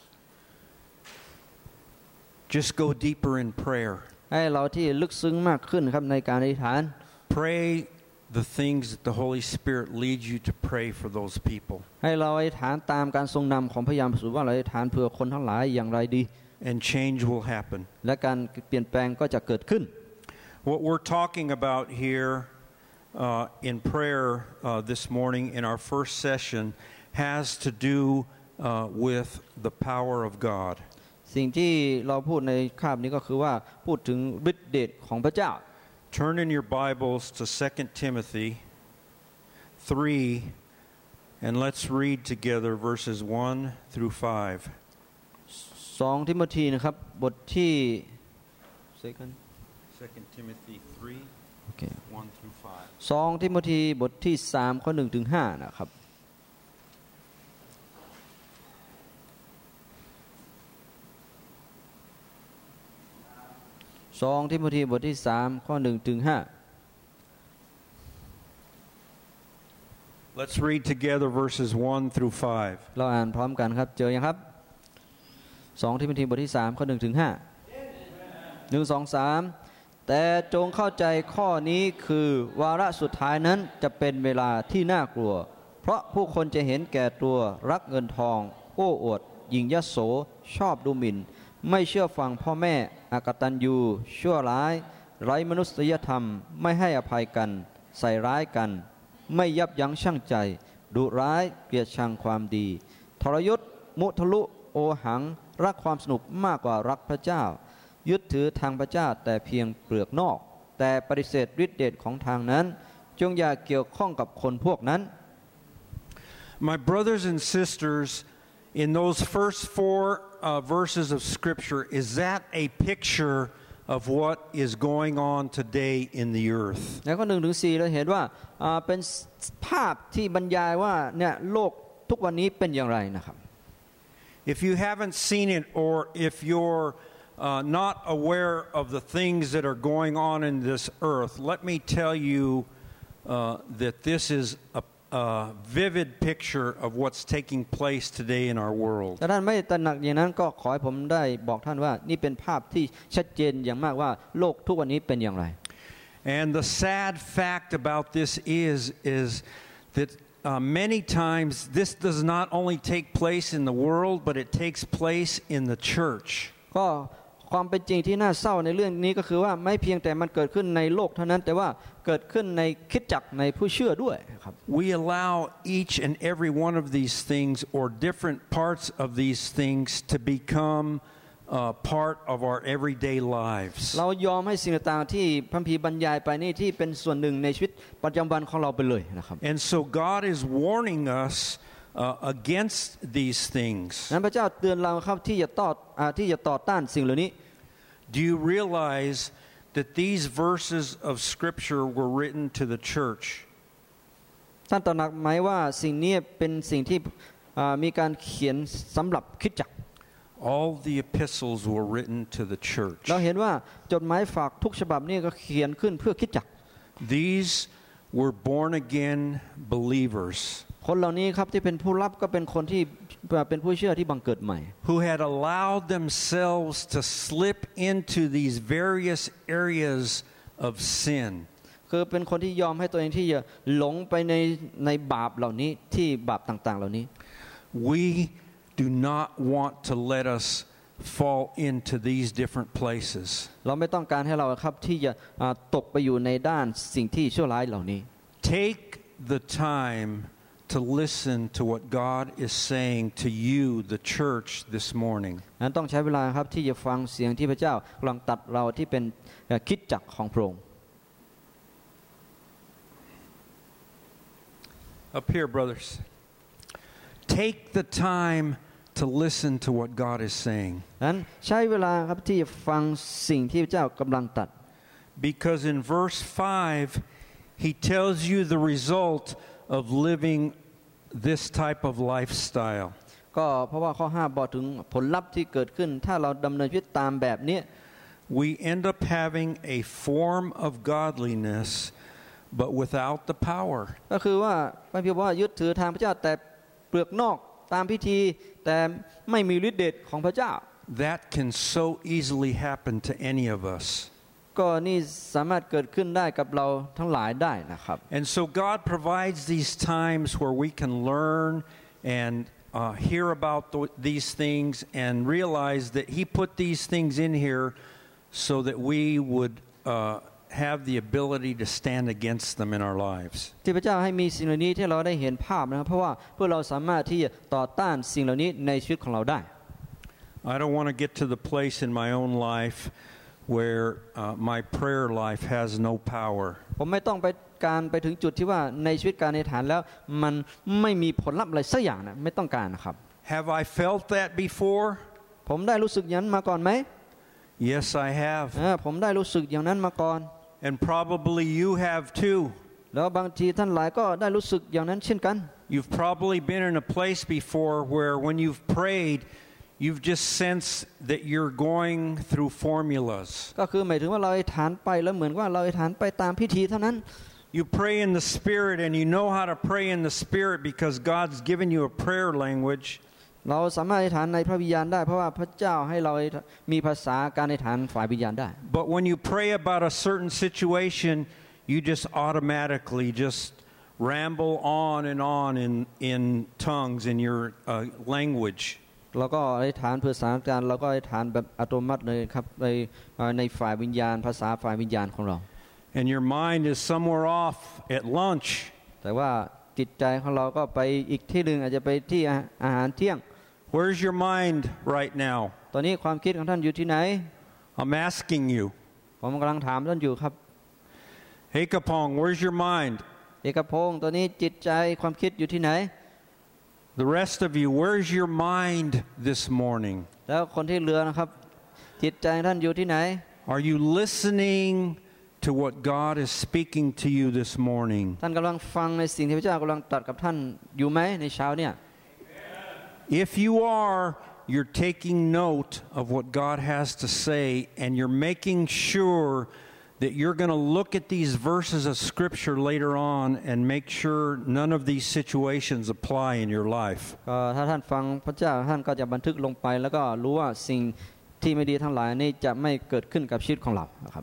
Speaker 1: Just go deeper in prayer.
Speaker 2: ให้เราที่ลึกซึ้งมากขึ้นครับในการอธิษฐาน
Speaker 1: Pray the things that the Holy Spirit leads you to pray for those people.
Speaker 2: ให้เราอธิษฐานตามการทรงนำของพระยามสุว่าเราอธิษฐานเพื่อคนทั้งหลายอย่างไรดี
Speaker 1: And change will happen.
Speaker 2: และการเปลี่ยนแปลงก็จะเกิดขึ้น
Speaker 1: What we're talking about here uh, in prayer uh, this morning in our first session has to do uh, with the power of God.
Speaker 2: สิ่งที่เราพูดในคาบนี้ก็คือว่าพูดถึงฤทธิ์เดชของพระเจ้า
Speaker 1: Turn in your Bibles to Second Timothy three and let's read together verses one through five.
Speaker 2: สองทิโมธีนะครับบทที่
Speaker 1: Second Timothy three
Speaker 2: okay.
Speaker 1: one through five.
Speaker 2: สองทิโมธีบทที่สามข้อหนึ่งถึงห้านะครับสองทิโมธีบทที่สามข้อหนึ่งถึงห้า
Speaker 1: Let's read together verses one through five.
Speaker 2: เราอ่านพร้อมกันครับเจอยังครับสองทิโมธีบทที่สามข้อหนึ่งถึงห้าหนึ่งสองสามแต่จงเข้าใจข้อนี้คือวาระสุดท้ายนั้นจะเป็นเวลาที่น่ากลัวเพราะผู้คนจะเห็นแก่ตัวรักเงินทองโอ้อวดหยิ่งยโสชอบดูหมิ่นไม่เชื่อฟังพ่อแม่อกตัญญูชั่วร้ายไร้มนุษยธรรมไม่ให้อภัยกันใส่ร้ายกันไม่ยับยั้งชั่งใจดุร้ายเกลียดชังความดีทรยศมุทะลุโอหังรักความสนุกมากกว่ารักพระเจ้ายึดถือทางพระเจ้าแต่เพียงเปลือกนอกแต่ปฏิเสธฤทธิเดชของทางนั้นจงอย่าเกี่ยวข้องกับคนพวกนั้น
Speaker 1: My brothers and sisters, in those first four uh, verses of Scripture, is that a picture of what is going on today in the earth?
Speaker 2: ในข้อหนึ่งถึงสี่เราเห็นว่าเป็นภาพที่บรรยายว่าเนี่ยโลกทุกวันนี้เป็นอย่างไรนะครับ
Speaker 1: If you haven't seen it or if you're uh, not aware of the things that are going on in this earth, let me tell you uh, that this is a, a vivid picture of what's taking place today in our world.
Speaker 2: ถ้าท่านไม่ตระหนักอย่างนั้นก็ขอให้ผมได้บอกท่านว่านี่เป็นภาพที่ชัดเจนอย่างมากว่าโลกทุกวันนี้เป็นอย่างไร
Speaker 1: And the sad fact about this is is that uh, many times this does not only take place in the world, but it takes place in the church. ก็ความเป็นจริงที่น่าเศร้าในเรื่องนี้ก็คือว่าไม่เพียงแต่มันเกิดขึ้นในโลกเท่านั้นแต่ว่าเกิดขึ้นในคริสตจักรในผู้เชื่อด้วยครับ We allow each and every one of these things or different parts of these things to become uh, part of our everyday lives.
Speaker 2: เรายอมให้สิ่งต่างๆที่พระคัมภีร์บรรยายไปนี่ที่เป็นส่วนหนึ่งในชีวิตประจำวันของเราไปเลยนะครับ
Speaker 1: And so God is warning us uh, against these things.
Speaker 2: นั้นพระเจ้าเตือนเราครับที่จะต่อที่จะต่อต้านสิ่งเหล่านี้
Speaker 1: Do you realize that these verses of Scripture were written to the church?
Speaker 2: ท่านตระหนักไหมว่าสิ่งนี้เป็นสิ่งที่มีการเขียนสำหรับคริสตจักร
Speaker 1: All the epistles were written to the church.
Speaker 2: เราเห็นว่าจดหมายฝากทุกฉบับนี่ก็เขียนขึ้นเพื่อคริสตจักร
Speaker 1: These were born again believers.
Speaker 2: คนเหล่านี้ครับที่เป็นผู้รับก็เป็นคนที่เป็นผู้เชื่อที่บังเกิดใหม่
Speaker 1: Who had allowed themselves to slip into these various areas of sin.
Speaker 2: คือเป็นคนที่ยอมให้ตัวเองที่จะหลงไปในในบาปเหล่านี้ที่บาปต่างๆเหล่านี้
Speaker 1: We do not want to let us fall into these different places.
Speaker 2: เราไม่ต้องการให้เราครับที่จะตกไปอยู่ในด้านสิ่งที่ชั่วร้ายเหล่านี้
Speaker 1: Take the time to listen to what God is saying to you, the church, this morning.
Speaker 2: นั้นต้องใช้เวลาครับที่จะฟังเสียงที่พระเจ้ากำลังตัดเราที่เป็นคริสตจักรของพระองค์
Speaker 1: Up here, brothers. Take the time to listen to what God is saying.
Speaker 2: นั้นใช้เวลาครับที่จะฟังสิ่งที่พระเจ้ากำลังตัด
Speaker 1: Because in verse five, he tells you the result of living this type of lifestyle.
Speaker 2: ก็เพราะว่าข้อห้าบอกถึงผลลัพธ์ที่เกิดขึ้นถ้าเราดำเนินชีวิตตามแบบนี้
Speaker 1: We end up having a form of godliness but without the power.
Speaker 2: ก็คือว่าพระคัมภีร์บอกว่ายึดถือทางพระเจ้าแต่เปลือกนอกตามพิธีแต่ไม่มีฤทธิ์เดชของพระเจ้า
Speaker 1: That can so easily happen to any of us.
Speaker 2: ก็นี่สามารถเกิดขึ้นได้กับเราทั้งหลายได้นะครับ
Speaker 1: And so God provides these times where we can learn and uh, hear about th- these things and realize that He put these things in here so that we would uh, have the ability to stand against them in our lives.
Speaker 2: ที่พระเจ้าให้มีสิ่งเหล่านี้ที่เราได้เห็นภาพนะครับเพราะว่าเพื่อเราสามารถที่จะต่อต้านสิ่งเหล่านี้ในชีวิตของเราได้
Speaker 1: I don't want to get to the place in my own life where uh, my prayer life has no power.
Speaker 2: ผมไม่ต้องไปการไปถึงจุดที่ว่าในชีวิตการในฐานแล้วมันไม่มีผลลัพธ์อะไรสักอย่างนะไม่ต้องการนะครับ
Speaker 1: Have I felt that before?
Speaker 2: ผมได้รู้สึกอย่างนั้นมาก่อนไหม
Speaker 1: Yes, I have.
Speaker 2: ผมได้รู้สึกอย่างนั้นมาก่อน
Speaker 1: And probably you have too.
Speaker 2: แล้วบางทีท่านหลายก็ได้รู้สึกอย่างนั้นเช่นกัน
Speaker 1: You've probably been in a place before where when you've prayed, you've just sensed that you're going through formulas.
Speaker 2: ก็คือหมายถึงว่าเราอธิษฐานไปแล้วเหมือนว่าเราอธิษฐานไปตามพิธีเท่านั้น
Speaker 1: You pray in the Spirit and you know how to pray in the Spirit because God's given you a prayer language.
Speaker 2: เราสามารถอธิษฐานในพระวิญญาณได้เพราะว่าพระเจ้าให้เรามีภาษาการอธิษฐานฝ่ายวิญญาณได้
Speaker 1: But when you pray about a certain situation, you just automatically just ramble on and on in in tongues in your uh, language.
Speaker 2: เราก็อธิษฐานเพื่อสถานการณ์เราก็อธิษฐานแบบอัตโนมัติเลยครับในในฝ่ายวิญญาณภาษาฝ่ายวิญญาณของเรา
Speaker 1: And your mind is somewhere off at lunch.
Speaker 2: แต่ว่าจิตใจของเราก็ไปอีกที่นึงอาจจะไปที่อาหารเที่ยง
Speaker 1: Where's your mind right now?
Speaker 2: ตอนนี้ความคิดของท่านอยู่ที่ไหน
Speaker 1: I'm asking you.
Speaker 2: ผมกำลังถามท่านอยู่ครับ
Speaker 1: Hey Kapong, where's your mind?
Speaker 2: เอกพงศ์ตอนนี้จิตใจความคิดอยู่ที่ไหน
Speaker 1: The rest of you, where's your mind this morning?
Speaker 2: แล้วคนที่เหลือนะครับจิตใจท่านอยู่ที่ไหน
Speaker 1: Are you listening to what God is speaking to you this morning?
Speaker 2: ท่านกำลังฟังในสิ่งที่พระเจ้ากำลังตรัสกับท่านอยู่ไหมในเช้าเนี่ย
Speaker 1: If you are, you're taking note of what God has to say, and you're making sure that you're going to look at these verses of Scripture later on and make sure none of these situations apply in your life.
Speaker 2: ก็ถ้าท่านฟังพระเจ้าท่านก็จะบันทึกลงไปแล้วก็รู้ว่าสิ่งที่ไม่ดีทั้งหลายนี้จะไม่เกิดขึ้นกับชีวิตของเราครับ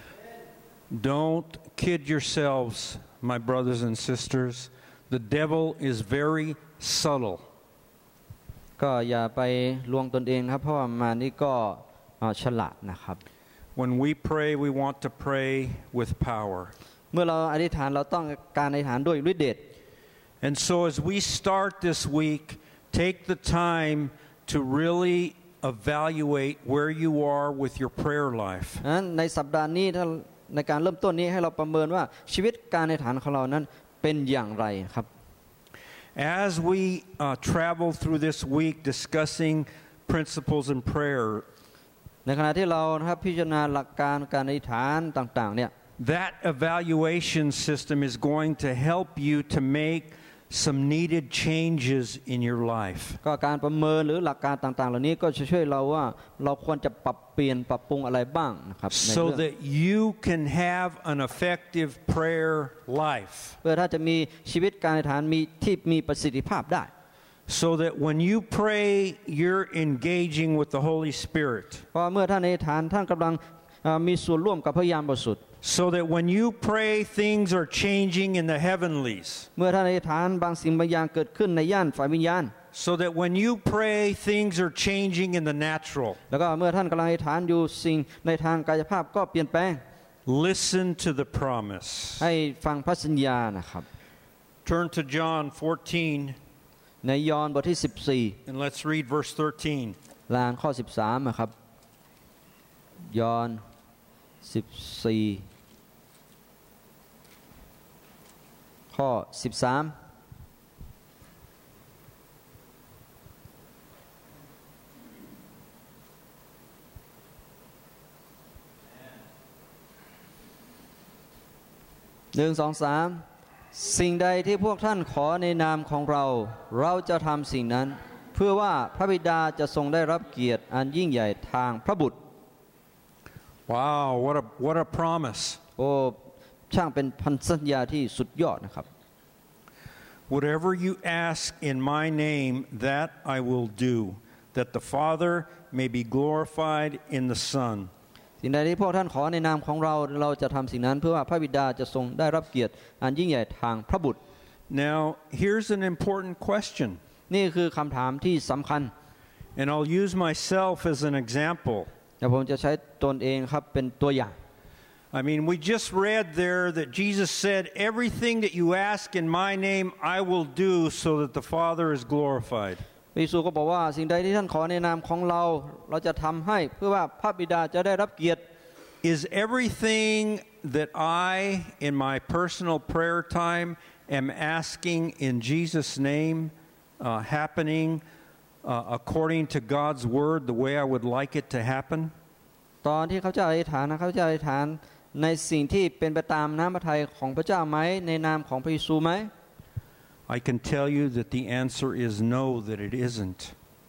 Speaker 1: Don't kid yourselves, my brothers and sisters. The devil is very subtle.
Speaker 2: ก็อย่าไปลวงตนเองครับเพราะว่ามานี่ก็ฉลาดนะครับ
Speaker 1: When we pray, we want to pray with power.
Speaker 2: เมื่อเราอธิษฐานเราต้องการอธิษฐานด้วยฤทธิ์เดช
Speaker 1: And so as we start this week, take the time to really evaluate where you are with your prayer life.
Speaker 2: ในสัปดาห์นี้ในการเริ่มต้นนี้ให้เราประเมินว่าชีวิตการอธิษฐานของเรานั้นเป็นอย่างไรครับ
Speaker 1: As we uh, travel through this week discussing principles in prayer,
Speaker 2: ในขณะที่เรานะครับพิจารณาหลักการการอธิษฐานต่างๆเนี่ย
Speaker 1: that evaluation system is going to help you to make some needed changes in your life.
Speaker 2: ก็การประเมินหรือหลักการต่างๆเหล่านี้ก็จะช่วยเราว่าเราควรจะปรับเปลี่ยนปรับปรุงอะไรบ้างนะครับ
Speaker 1: so that you can have an effective prayer life.
Speaker 2: เพื่อถ้าจะมีชีวิตการอธิษฐานมีที่มีประสิทธิภาพได้
Speaker 1: So that when you pray, you're engaging with the Holy Spirit.
Speaker 2: เพราะเมื่อท่านอธิษฐานท่านกำลังมีส่วนร่วมกับพระวิญญาณบริสุทธิ์
Speaker 1: So that when you pray, things are changing in the heavenlies.
Speaker 2: เมื่อท่านอธิษฐานบางสิ่งบางอย่างเกิดขึ้นในย่านฝ่ายวิญญาณ
Speaker 1: So that when you pray, things are changing in the natural.
Speaker 2: แล้วก็เมื่อท่านกำลังอธิษฐานอยู่สิ่งในทางกายภาพก็เปลี่ยนแปลง
Speaker 1: Listen to the promise.
Speaker 2: ให้ฟังพระสัญญานะครับ
Speaker 1: Turn to John fourteen.
Speaker 2: ในยอห์นบทที่สิบสี่
Speaker 1: And let's read verse thirteen.
Speaker 2: ลานข้อสิบสามนะครับยอห์นสิบสี่ข้อสิบสามหนึ่งสองสามสิ่งใดที่พวกท่านขอในนามของเราเราจะทำสิ่งนั้นเพื่อว่าพระบิดาจะทรงได้รับเกียรติอันยิ่งใหญ่ทางพระบุตร
Speaker 1: Wow, what a what a promise.
Speaker 2: โอ้ช่างเป็นพันสัญญาที่สุดยอดนะครับ
Speaker 1: Whatever you ask in my name, that I will do, that the Father may be glorified in the Son.
Speaker 2: สิ่งใดที่พวกท่านขอในนามของเราเราจะทำสิ่งนั้นเพื่อว่าพระบิดาจะทรงได้รับเกียรติอันยิ่งใหญ่ทางพระบุตร
Speaker 1: Now, here's an important question.
Speaker 2: นี่คือคำถามที่สำคัญ
Speaker 1: And I'll use myself as an example.
Speaker 2: แต่ผมจะใช้ตนเองครับเป็นตัวอย่าง
Speaker 1: I mean, we just read there that Jesus said, everything that you ask in my name, I will do so that the Father is glorified.
Speaker 2: พระเยซูก็บอกว่าสิ่งใดที่ท่านขอในนามของเราเราจะทำให้เพื่อว่าพระบิดาจะได้รับเกียรติ
Speaker 1: Is everything that I, in my personal prayer time, am asking in Jesus' name, uh, happening uh, according to God's word, the way I would like it to happen?
Speaker 2: ตอนที่เขาจะอธิษฐานนะเขาจะอธิษฐานในสิ่งที่เป็นไปตามน้ำพระทัยของพระเจ้าไหมในนามของพระเยซูไหม
Speaker 1: I can tell you that the answer is no, that it isn't.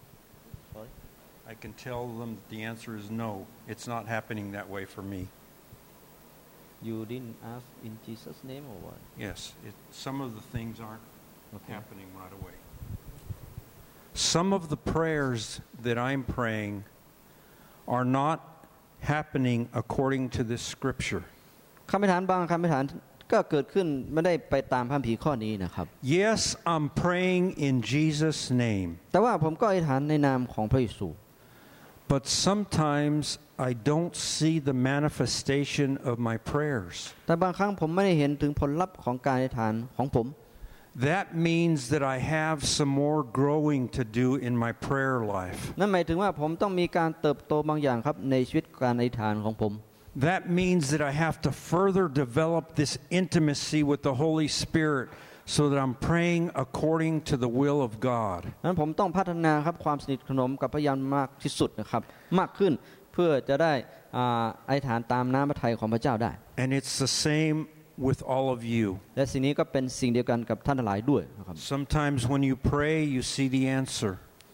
Speaker 1: I can tell them that the answer is no. It's not happening that way for me.
Speaker 2: You didn't ask in Jesus' name or what?
Speaker 1: Yes, it, some of the things aren't
Speaker 2: Okay.
Speaker 1: happening right away. Some of the prayers that I'm praying are not happening according to this scripture.
Speaker 2: คำอธิษฐานบางคำอธิษฐานก็เกิดขึ้นไม่ได้ไปตามพระคัมภีร์ข้อนี้นะครับ
Speaker 1: Yes, I'm praying in Jesus' name.
Speaker 2: แต่ว่าผมก็อธิษฐานในนามของพระเยซู
Speaker 1: But sometimes I don't see the manifestation of my prayers.
Speaker 2: แต่บางครั้งผมไม่ได้เห็นถึงผลลัพธ์ของการอธิษฐานของผม
Speaker 1: That means that I have some more growing to do in my prayer life.
Speaker 2: นั่นหมายถึงว่าผมต้องมีการเติบโตบางอย่างครับในชีวิตการอธิษฐานของผม
Speaker 1: That means that I have to further develop this intimacy with the Holy Spirit so that I'm praying according to the will of God.
Speaker 2: นั้นผมต้องพัฒนาครับความสนิทสนมกับพระยานมากที่สุดนะครับมากขึ้นเพื่อจะได้อธิษฐานตามน้ำพระทัยของพระเจ้าได้
Speaker 1: And it's the same with all of you.
Speaker 2: และสิ่งนี้ก็เป็นสิ่งเดียวกันกับท่านทั้งหลายด้วยนะครับ
Speaker 1: Sometimes when you pray, you see the answer.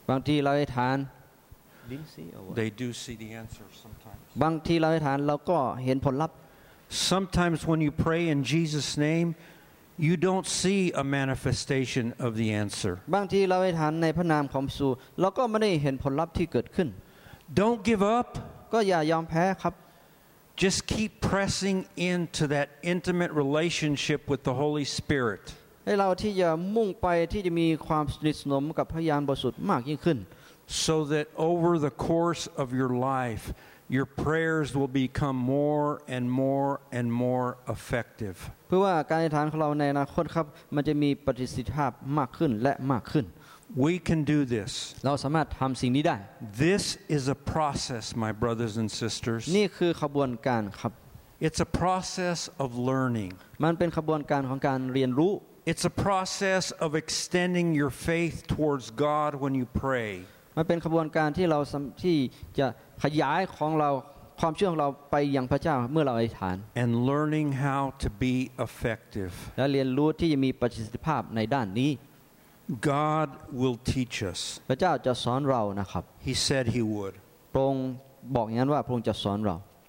Speaker 2: บางทีเราอธิษฐาน
Speaker 1: they do see the answer sometimes.
Speaker 2: บางทีเราอธิษฐานเราก็เห็นผลลัพธ์
Speaker 1: Sometimes when you pray in Jesus' name, you don't see a manifestation of the answer.
Speaker 2: บางทีเราอธิษฐานในพระนามของพระเยซูเราก็ไม่ได้เห็นผลลัพธ์ที่เกิดขึ้น
Speaker 1: Don't give up.
Speaker 2: ก็อย่ายอมแพ้ครับ
Speaker 1: Just keep pressing into that intimate relationship with the Holy Spirit.
Speaker 2: ให้เราที่จะมุ่งไปที่จะมีความสนิทสนมกับพระยานบริสุทธิ์มากยิ่งขึ้น
Speaker 1: So that over the course of your life, your prayers will become more and more and more effective.
Speaker 2: เพื่อว่าการอธิษฐานของเราในอนาคตครับมันจะมีประสิทธิภาพมากขึ้นและมากขึ้น
Speaker 1: We can do this.
Speaker 2: เราสามารถทำสิ่งนี้ได้
Speaker 1: This is a process, my brothers and sisters.
Speaker 2: นี่คือขบวนการครับ
Speaker 1: It's a process of learning.
Speaker 2: มันเป็นขบวนการของการเรียนรู้
Speaker 1: It's a process of extending your faith towards God when you pray.
Speaker 2: มันเป็นขบวนการที่เราที่จะขยายของเราความเชื่อของเราไปยังพระเจ้าเมื่อเราอธิษฐาน
Speaker 1: And learning how to be effective.
Speaker 2: และเรียนรู้ที่จะมีประสิทธิภาพในด้านนี้
Speaker 1: God will teach us.
Speaker 2: พระเจ้าจะสอนเรานะครับ
Speaker 1: He said He would.
Speaker 2: พระองค์บอกอย่างนั้นว่าพระองค์จะสอนเรา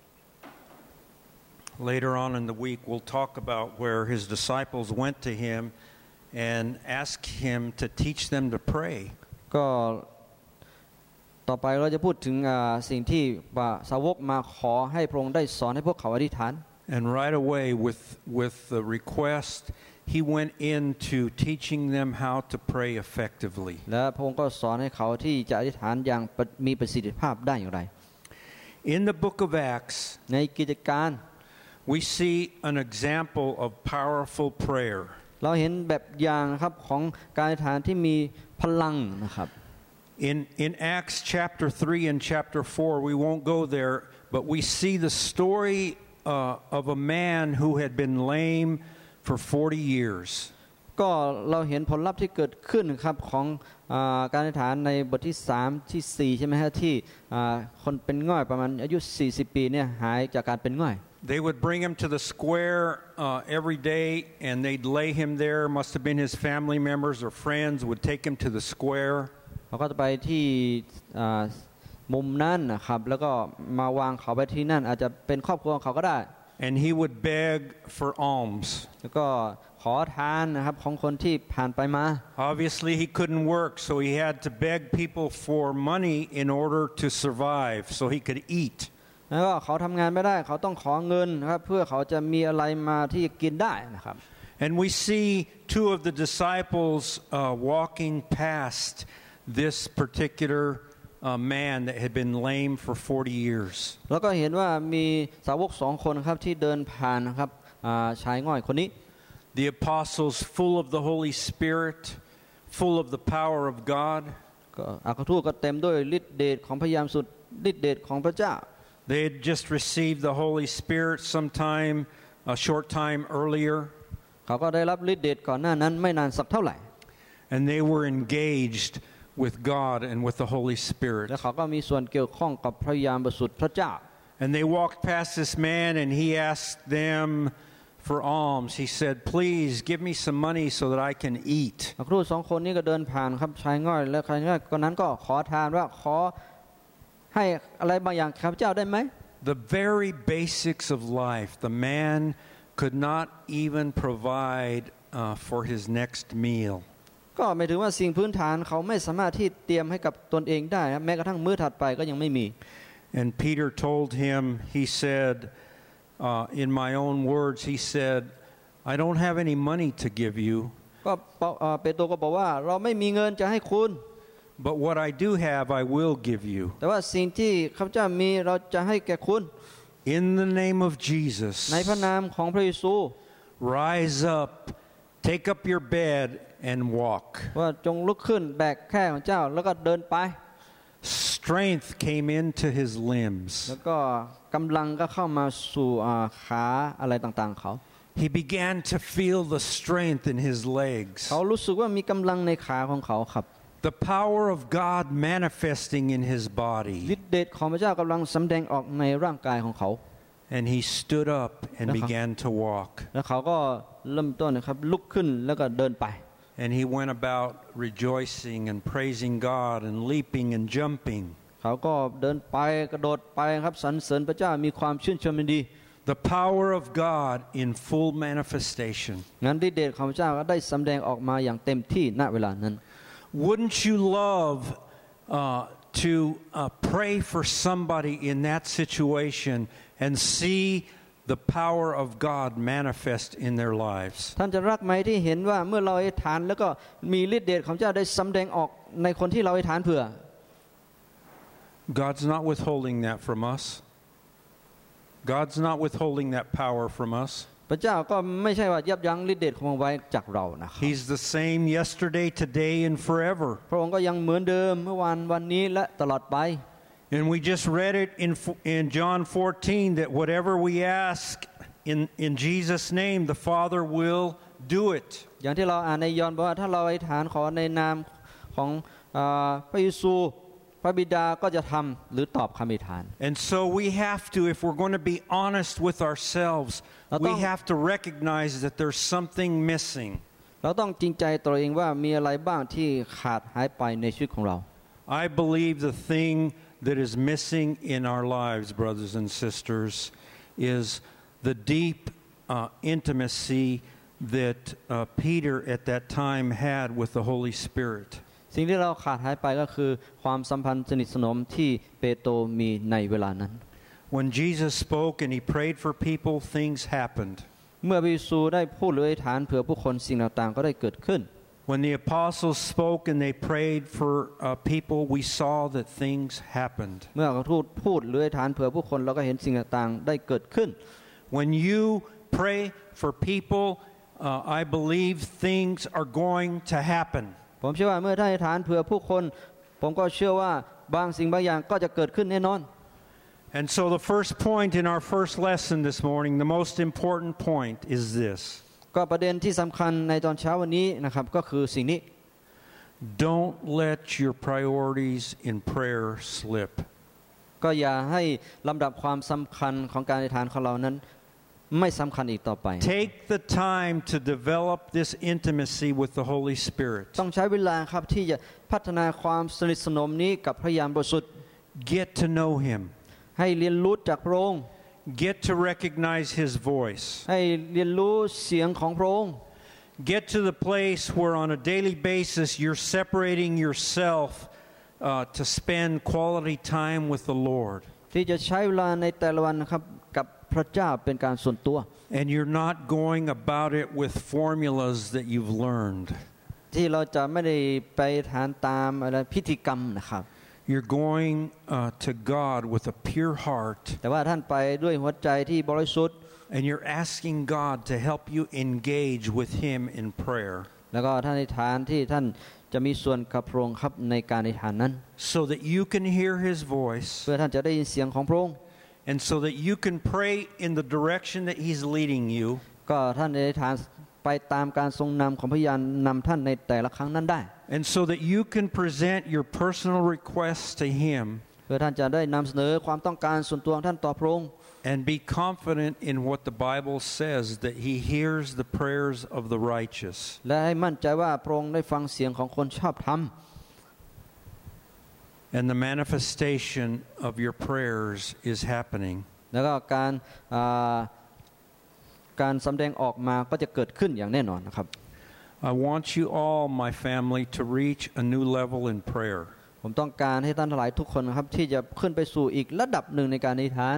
Speaker 1: Later on in the week, we'll talk about where His disciples went to Him and asked Him to teach them to pray.
Speaker 2: ก็ต่อไปเราจะพูดถึงสิ่งที่สาวกมาขอให้พระองค์ได้สอนให้พวกเขาอธิษฐาน
Speaker 1: And right away, with with the request, He went into teaching them how to pray effectively.
Speaker 2: และพระองค์ก็สอนให้เขาที่จะอธิษฐานอย่างมีประสิทธิภาพได้อย่างไร
Speaker 1: In the book of Acts,
Speaker 2: ในกิจการ
Speaker 1: we see an example of powerful prayer.
Speaker 2: เราเห็นแบบอย่างครับของการอธิษฐานที่มีพลังนะครับ
Speaker 1: In in Acts chapter three and chapter four, we won't go there, but we see the story uh, of a man who had been lame for forty years.
Speaker 2: ก็เราเห็นผลลัพธ์ที่เกิดขึ้นครับของการอธิษฐานในบทที่สามที่สี่ใช่ไหมฮะที่คนเป็นง่อยประมาณอายุสี่สิบปีเนี่ยหายจากการเป็นง่อย
Speaker 1: They would bring him to the square uh, every day, and they'd lay him there. Must have been his family members or friends would take him to the square.
Speaker 2: เขาก็จะไปที่มุมนั้นนะครับแล้วก็มาวางเขาไปที่นั่นอาจจะเป็นครอบครัวของเขาก็ได้
Speaker 1: And he would beg for alms.
Speaker 2: แล้วก็ขอทานนะครับของคนที่ผ่านไปมา
Speaker 1: Obviously, he couldn't work, so he had to beg people for money in order to survive, so he could eat.
Speaker 2: แล้วก็เขาทำงานไม่ได้เขาต้องขอเงินนะครับเพื่อเขาจะมีอะไรมาที่จะกินได้นะครับ
Speaker 1: And we see two of the disciples uh, walking past this particular uh, man that had been lame for forty years.
Speaker 2: แล้วก็เห็นว่ามีสาวกสองคนครับที่เดินผ่านนะครับชายง่อยคนนี้
Speaker 1: The apostles, full of the Holy Spirit, full of the power of God.
Speaker 2: ก็อัครทูตก็เต็มด้วยฤทธิเดชของพระยามสุดฤทธิเดชของพระเจ้า
Speaker 1: They had just received the Holy Spirit sometime a short time earlier.
Speaker 2: เขาก็ได้รับฤทธิเดชก่อนหน้านั้นไม่นานสักเท่าไหร่
Speaker 1: And they were engaged with God and with the Holy Spirit.
Speaker 2: และเขาก็มีส่วนเกี่ยวข้องกับพระยามบริสุทธิ์พระเจ้า
Speaker 1: And they walked past this man and he asked them for alms. He said, "Please give me some money so that I can eat."
Speaker 2: อัครทูตสองคนนี้ก็เดินผ่านครับชายง่อยและชายง่อยคนนั้นก็ขอทานว่าขอให้อะไรบางอย่างข้าพเจ้าได้ไหม
Speaker 1: The very basics of life, the man could not even provide uh, for his next meal.
Speaker 2: ก็หมายถึงว่าสิ่งพื้นฐานเขาไม่สามารถที่เตรียมให้กับตนเองได้นะแม้กระทั่งมื้อถัดไปก็ยังไม่มี
Speaker 1: And Peter told him, he said, uh, in my own words, he said, "I don't have any money to give you."
Speaker 2: ก็เปโตรก็บอกว่าเราไม่มีเงินจะให้คุณ
Speaker 1: But what I do have, I will give you.
Speaker 2: แต่ว่าสิ่งที่ข้าพเจ้ามีเราจะให้แก่คุณ
Speaker 1: In the name of Jesus,
Speaker 2: ในพระนามของพระเยซู
Speaker 1: rise up, take up your bed and walk.
Speaker 2: ว่าจงลุกขึ้นแบกแคร่ของเจ้าแล้วก็เดินไป
Speaker 1: Strength came into his limbs.
Speaker 2: แล้วก็กำลังก็เข้ามาสู่ขาอะไรต่างๆเขา
Speaker 1: He began to feel the strength in his legs.
Speaker 2: เขารู้สึกว่ามีกำลังในขาของเขาครับ
Speaker 1: The power of God manifesting in his body.
Speaker 2: ฤทธิ์เดชของพระเจ้ากำลังสำแดงออกในร่างกายของเขา
Speaker 1: And he stood up and began to walk.
Speaker 2: แล้วเขาก็เริ่มต้นนะครับลุกขึ้นแล้วก็เดินไป
Speaker 1: and he went about rejoicing and praising God and leaping and jumping.
Speaker 2: เขาก็เดินไปกระโดดไปครับสรรเสริญพระเจ้ามีความชื่นชมยินดี
Speaker 1: The power of God in full manifestation.
Speaker 2: งั้นฤทธิ์เดชของพระเจ้าก็ได้สำแดงออกมาอย่างเต็มที่ณเวลานั้น
Speaker 1: Wouldn't you love uh, to uh, pray for somebody in that situation and see the power of God manifest in their lives?
Speaker 2: ท่านจะรักไหมที่เห็นว่าเมื่อเราอธิษฐานแล้วก็มีฤทธิ์เดชของพระเจ้าได้สำแดงออกในคนที่เราอธิษฐานเผื่อ
Speaker 1: God's not withholding that from us. God's not withholding that power from us.
Speaker 2: พระเจ้าก็ไม่ใช่ว่ายับยั้งฤทธิ์เดชของพระองค์ไว้จากเรานะครับ
Speaker 1: He's the same yesterday, today, and forever.
Speaker 2: พระองค์ก็ยังเหมือนเดิมเมื่อวานวันนี้และตลอดไป
Speaker 1: And we just read it in in John fourteen that whatever we ask in in Jesus' name, the Father will do it.
Speaker 2: อย่างที่เราอ่านในยอห์นบอกว่าถ้าเราอธิษฐานขอในนามของพระเยซูพระบิดาก็จะทำหรือตอบคำอธิษฐาน
Speaker 1: And so we have to, if we're going to be honest with ourselves, we have to recognize that there's something missing.
Speaker 2: เราต้องจริงใจตัวเองว่ามีอะไรบ้างที่ขาดหายไปในชีวิตของเรา
Speaker 1: I believe the thing that is missing in our lives, brothers and sisters, is the deep uh, intimacy that uh, Peter at that time had with the Holy Spirit.
Speaker 2: สิ่งที่เราขาดหายไปก็คือความสัมพันธ์สนิทสนมที่เปโตรมีในเวลานั้น
Speaker 1: When Jesus spoke and he prayed for people, things happened.
Speaker 2: เมื่อพระเยซูได้พูดหรืออธิษฐานเผื่อผู้คนสิ่งต่างๆก็ได้เกิดขึ้น
Speaker 1: When the apostles spoke and they prayed for uh, people, we saw that things happened.
Speaker 2: เมื่อเขาทูตพูดหรืออธิษฐานเผื่อผู้คนเราก็เห็นสิ่งต่างๆได้เกิดขึ้น
Speaker 1: When you pray for people, uh, I believe things are going to happen.
Speaker 2: ผมเชื่อว่าเมื่อท่านอธิษฐานเผื่อผู้คนผมก็เชื่อว่าบางสิ่งบางอย่างก็จะเกิดขึ้นแน่นอน
Speaker 1: And so the first point in our first lesson this morning, the most important point is this.
Speaker 2: ก็ประเด็นที่สำคัญในตอนเช้าวันนี้นะครับก็คือสิ่งนี้
Speaker 1: Don't let your priorities in prayer slip.
Speaker 2: ก็อย่าให้ลำดับความสำคัญของการอธิษฐานของเรานั้นไม่สำคัญอีกต่อไป
Speaker 1: Take the time to develop this intimacy with the Holy Spirit.
Speaker 2: ต้องใช้เวลาครับที่จะพัฒนาความสนิทสนมนี้กับพระยามบริสุทธิ์
Speaker 1: Get to know Him.
Speaker 2: ให้เรียนรู้จากพระองค์
Speaker 1: Get to recognize His voice.
Speaker 2: ให้เรียนรู้เสียงของพระองค์
Speaker 1: Get to the place where on a daily basis you're separating yourself uh, to spend quality time with the Lord.
Speaker 2: ที่จะใช้เวลาในแต่ละวันนะครับกับพระเจ้าเป็นการส่วนตัว
Speaker 1: And you're not going about it with formulas that you've learned.
Speaker 2: ที่เราจะไม่ได้ไปทานตามอะไรพิธีกรรมนะครับ
Speaker 1: You're going uh, to God with a pure heart.
Speaker 2: แต่ว่าท่านไปด้วยหัวใจที่บริสุทธิ์
Speaker 1: And you're asking God to help you engage with Him in prayer.
Speaker 2: แล้วก็ท่านอธิษฐานที่ท่านจะมีส่วนกับพระองค์ครับในการอธิษฐานนั้น
Speaker 1: So that you can hear His voice.
Speaker 2: เพื่อท่านจะได้ยินเสียงของพระองค์
Speaker 1: And so that you can pray in the direction that He's leading you.
Speaker 2: ก็ท่านอธิษฐานไปตามการทรงนำของพระยานนำท่านในแต่ละครั้งนั้นได้
Speaker 1: And so that you can present your personal requests to Him.
Speaker 2: เพื่อท่านจะได้นำเสนอความต้องการส่วนตัวของท่านต่อพระองค์
Speaker 1: And be confident in what the Bible says, that He hears the prayers of the righteous.
Speaker 2: และให้มั่นใจว่าพระองค์ได้ฟังเสียงของคนชอบธรรม
Speaker 1: And the manifestation of your prayers is happening.
Speaker 2: แล้วก็การการสำแดงออกมาก็จะเกิดขึ้นอย่างแน่นอนนะครับ
Speaker 1: I want you all, my family, to reach a new level in prayer.
Speaker 2: ผมต้องการให้ท่านทั้งหลายทุกคนนะครับที่จะขึ้นไปสู่อีกระดับหนึ่งในการอธิษฐาน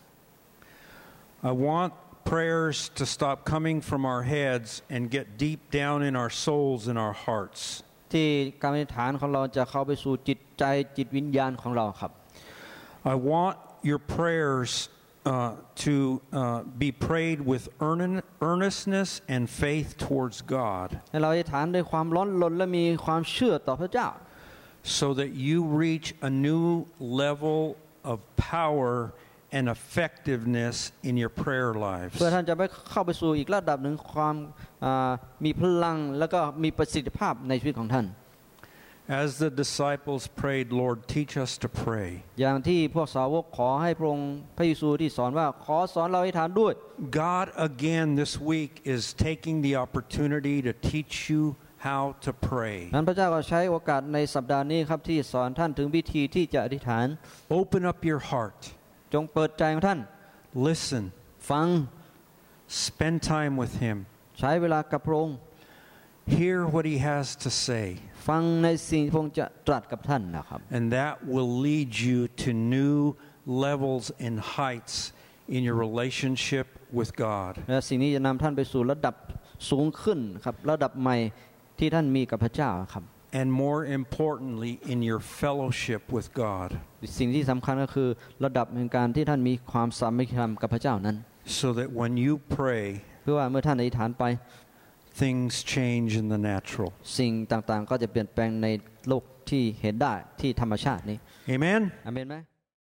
Speaker 1: I want prayers to stop coming from our heads and get deep down in our souls and our hearts.
Speaker 2: ที่การอธิษฐานของเราจะเข้าไปสู่จิตใจจิตวิญญาณของเราครับ
Speaker 1: I want your prayers uh, to uh, be prayed with earnestness and faith towards God.
Speaker 2: ให้เราอธิษฐานด้วยความร้อนรนและมีความเชื่อต่อพระเจ้า
Speaker 1: So that you reach a new level of power and effectiveness in your prayer lives.
Speaker 2: เพื่อท่านจะไปเข้าไปสู่อีกระดับหนึ่งความมีพลังแล้วก็มีประสิทธิภาพในชีวิตของท่าน
Speaker 1: As the disciples prayed, Lord, teach us to pray.
Speaker 2: อย่างที่พวกสาวกขอให้พระองค์พระเยซูที่สอนว่าขอสอนเราอธิษฐานด้วย
Speaker 1: God again this week is taking the opportunity to teach you how to pray.
Speaker 2: นั้นพระเจ้าก็ใช้โอกาสในสัปดาห์นี้ครับที่สอนท่านถึงวิธีที่จะอธิษฐาน
Speaker 1: Open up your heart.
Speaker 2: จงเปิดใจของท่าน
Speaker 1: Listen.
Speaker 2: ฟัง
Speaker 1: Spend time with Him.
Speaker 2: ใช้เวลากับพระองค์
Speaker 1: Hear what He has to say.
Speaker 2: ฟังในสิ่งที่พระองค์จะตรัสกับท่านนะครับ
Speaker 1: And that will lead you to new levels and heights in your relationship with God.
Speaker 2: และสิ่งนี้จะนำท่านไปสู่ระดับสูงขึ้นครับระดับใหม่ที่ท่านมีกับพระเจ้าครับ
Speaker 1: And more importantly, in your fellowship with God.
Speaker 2: สิ่งที่สำคัญก็คือระดับแห่งการที่ท่านมีความสามัคคีธรรมกับพระเจ้านั้น
Speaker 1: So that when you pray,
Speaker 2: เพื่อว่าเมื่อท่านอธิษฐานไป
Speaker 1: things change in the natural.
Speaker 2: สิ่งต่างๆก็จะเปลี่ยนแปลงในโลกที่เห็นได้ที่ธรรมชาตินี้
Speaker 1: Amen?
Speaker 2: อาเมนไหม